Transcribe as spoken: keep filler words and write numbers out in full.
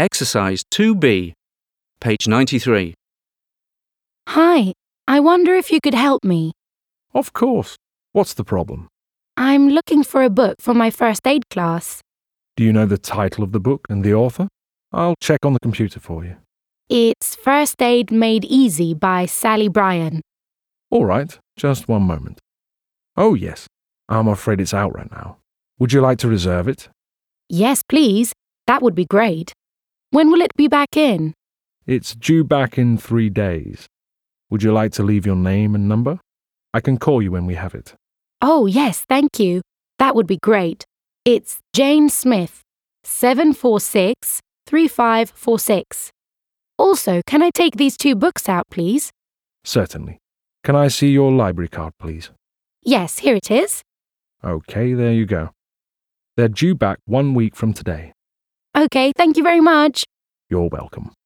Exercise two B, page ninety-three. Hi, I wonder if you could help me. Of course. What's the problem? I'm looking for a book for my first aid class. Do you know the title of the book and the author? I'll check on the computer for you. It's First Aid Made Easy by Sally Bryan. All right, just one moment. Oh, yes. I'm afraid it's out right now. Would you like to reserve it? Yes, please. That would be great. When will it be back in? It's due back in three days. Would you like to leave your name and number? I can call you when we have it. Oh, yes, thank you. That would be great. It's Jane Smith, seven four six, three five four six. Also, can I take these two books out, please? Certainly. Can I see your library card, please? Yes, here it is. Okay, there you go. They're due back one week from today. Okay, thank you very much. You're welcome.